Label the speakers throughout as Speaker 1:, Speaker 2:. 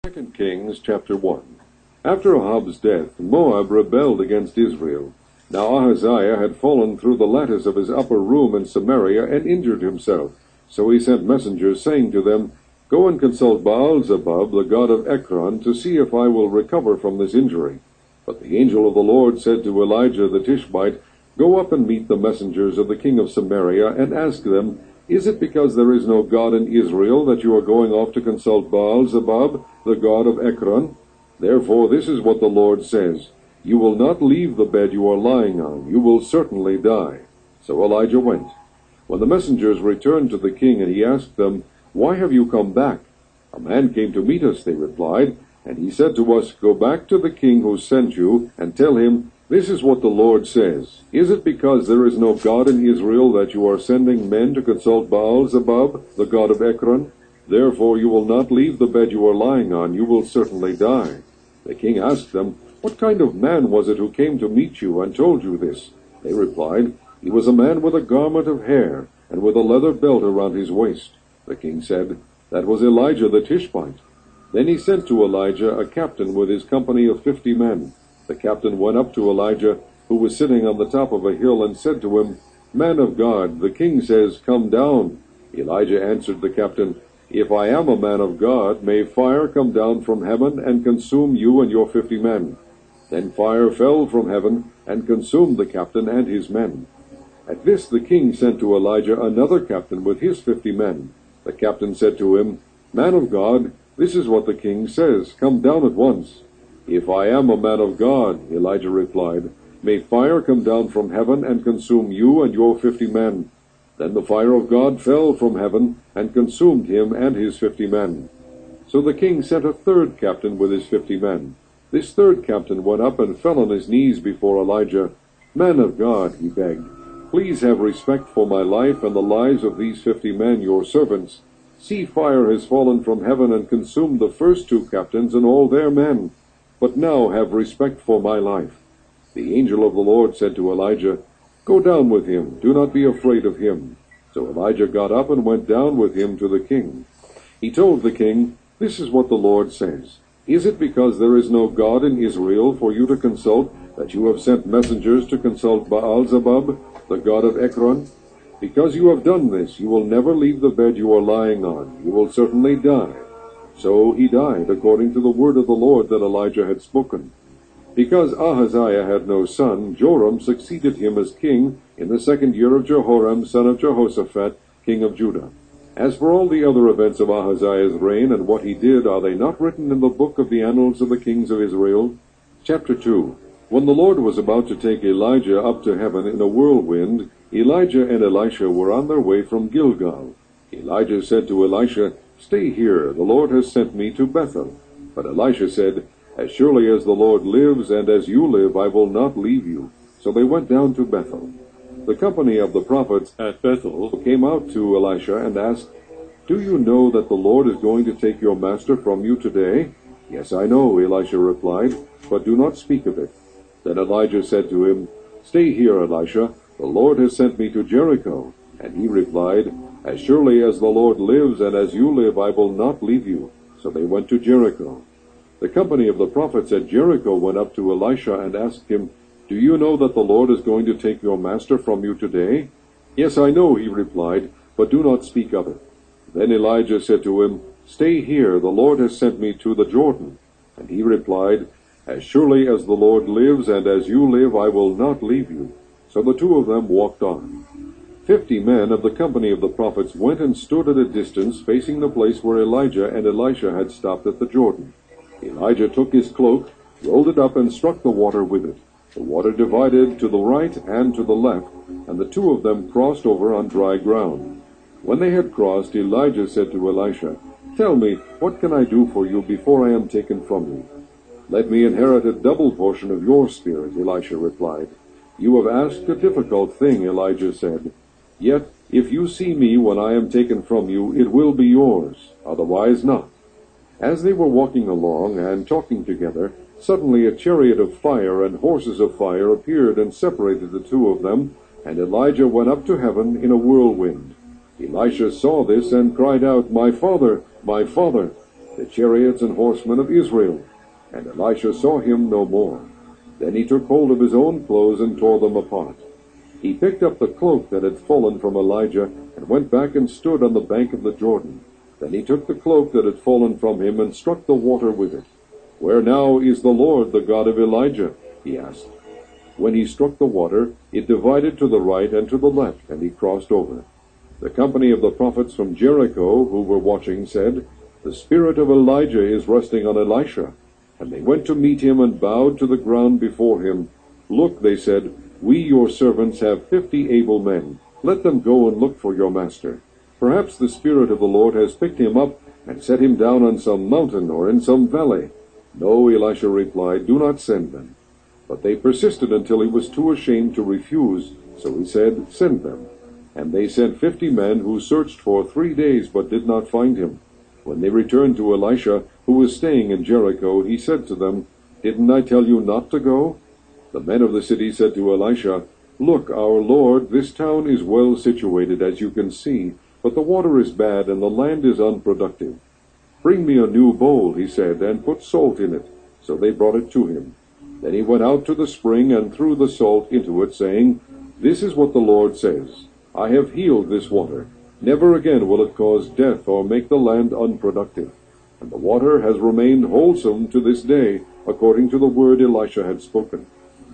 Speaker 1: 2 Kings chapter 1. After Ahab's death, Moab rebelled against Israel. Now Ahaziah had fallen through the lattice of his upper room in Samaria and injured himself. So he sent messengers, saying to them, Go and consult Baal-zebub, the god of Ekron, to see if I will recover from this injury. But the angel of the Lord said to Elijah the Tishbite, Go up and meet the messengers of the king of Samaria, and ask them, Is it because there is no God in Israel that you are going off to consult Baal-zebub, the god of Ekron? Therefore this is what the Lord says, You will not leave the bed you are lying on, you will certainly die. So Elijah went. When the messengers returned to the king, and he asked them, Why have you come back? A man came to meet us, they replied, and he said to us, Go back to the king who sent you, and tell him, This is what the Lord says, Is it because there is no God in Israel that you are sending men to consult Baal-zebub, the god of Ekron? Therefore you will not leave the bed you are lying on, you will certainly die. The king asked them, What kind of man was it who came to meet you and told you this? They replied, He was a man with a garment of hair, and with a leather belt around his waist. The king said, That was Elijah the Tishbite. Then he sent to Elijah a captain with his company of 50 men. The captain went up to Elijah, who was sitting on the top of a hill, and said to him, Man of God, the king says, Come down. Elijah answered the captain, If I am a man of God, may fire come down from heaven and consume you and your 50 men. Then fire fell from heaven and consumed the captain and his men. At this the king sent to Elijah another captain with his 50 men. The captain said to him, Man of God, this is what the king says, Come down at once. If I am a man of God, Elijah replied, may fire come down from heaven and consume you and your 50 men. Then the fire of God fell from heaven and consumed him and his 50 men. So the king sent a third captain with his 50 men. This third captain went up and fell on his knees before Elijah. Man of God, he begged, please have respect for my life and the lives of these 50 men, your servants. See, fire has fallen from heaven and consumed the first 2 captains and all their men. But now have respect for my life. The angel of the Lord said to Elijah, Go down with him, do not be afraid of him. So Elijah got up and went down with him to the king. He told the king, This is what the Lord says. Is it because there is no God in Israel for you to consult, that you have sent messengers to consult Baal-zebub, the god of Ekron? Because you have done this, you will never leave the bed you are lying on. You will certainly die. So he died, according to the word of the Lord that Elijah had spoken. Because Ahaziah had no son, Joram succeeded him as king in the 2nd year of Jehoram, son of Jehoshaphat, king of Judah. As for all the other events of Ahaziah's reign and what he did, are they not written in the book of the annals of the kings of Israel? Chapter 2. When the Lord was about to take Elijah up to heaven in a whirlwind, Elijah and Elisha were on their way from Gilgal. Elijah said to Elisha, Stay here, the Lord has sent me to Bethel. But Elisha said, As surely as the Lord lives, and as you live, I will not leave you. So they went down to Bethel. The company of the prophets at Bethel came out to Elisha and asked, Do you know that the Lord is going to take your master from you today? Yes, I know, Elisha replied, but do not speak of it. Then Elijah said to him, Stay here, Elisha, the Lord has sent me to Jericho. And he replied, As surely as the Lord lives, and as you live, I will not leave you. So they went to Jericho. The company of the prophets at Jericho went up to Elisha and asked him, Do you know that the Lord is going to take your master from you today? Yes, I know, he replied, but do not speak of it. Then Elijah said to him, Stay here, the Lord has sent me to the Jordan. And he replied, As surely as the Lord lives, and as you live, I will not leave you. So the 2 of them walked on. 50 men of the company of the prophets went and stood at a distance, facing the place where Elijah and Elisha had stopped at the Jordan. Elijah took his cloak, rolled it up, and struck the water with it. The water divided to the right and to the left, and the 2 of them crossed over on dry ground. When they had crossed, Elijah said to Elisha, Tell me, what can I do for you before I am taken from you? Let me inherit a double portion of your spirit, Elisha replied. You have asked a difficult thing, Elijah said. Yet, if you see me when I am taken from you, it will be yours, otherwise not. As they were walking along and talking together, suddenly a chariot of fire and horses of fire appeared and separated the 2 of them, and Elijah went up to heaven in a whirlwind. Elisha saw this and cried out, My father, my father! the chariots and horsemen of Israel. And Elisha saw him no more. Then he took hold of his own clothes and tore them apart. He picked up the cloak that had fallen from Elijah, and went back and stood on the bank of the Jordan. Then he took the cloak that had fallen from him, and struck the water with it. "Where now is the Lord, the God of Elijah?" he asked. When he struck the water, it divided to the right and to the left, and he crossed over. The company of the prophets from Jericho, who were watching, said, "The spirit of Elijah is resting on Elisha." And they went to meet him and bowed to the ground before him. "Look," they said, "we your servants have 50 able men. Let them go and look for your master. Perhaps the Spirit of the Lord has picked him up and set him down on some mountain or in some valley." "No," Elisha replied, "do not send them." But they persisted until he was too ashamed to refuse. So he said, "Send them." And they sent 50 men, who searched for 3 days but did not find him. When they returned to Elisha, who was staying in Jericho, he said to them, "Didn't I tell you not to go?" The men of the city said to Elisha, "Look, our lord, this town is well situated, as you can see, but the water is bad and the land is unproductive." "Bring me a new bowl," he said, "and put salt in it." So they brought it to him. Then he went out to the spring and threw the salt into it, saying, "This is what the Lord says, I have healed this water. Never again will it cause death or make the land unproductive." And the water has remained wholesome to this day, according to the word Elisha had spoken.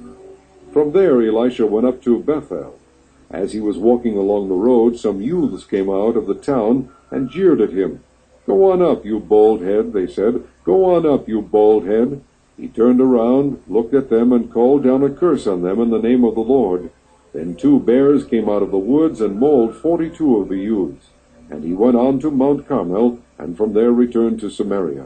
Speaker 1: From there Elisha went up to Bethel. As he was walking along the road, some youths came out of the town and jeered at him. "Go on up, you bald head," they said. "Go on up, you bald head." He turned around, looked at them, and called down a curse on them in the name of the Lord. Then 2 bears came out of the woods and mauled 42 of the youths. And he went on to Mount Carmel, and from there returned to Samaria.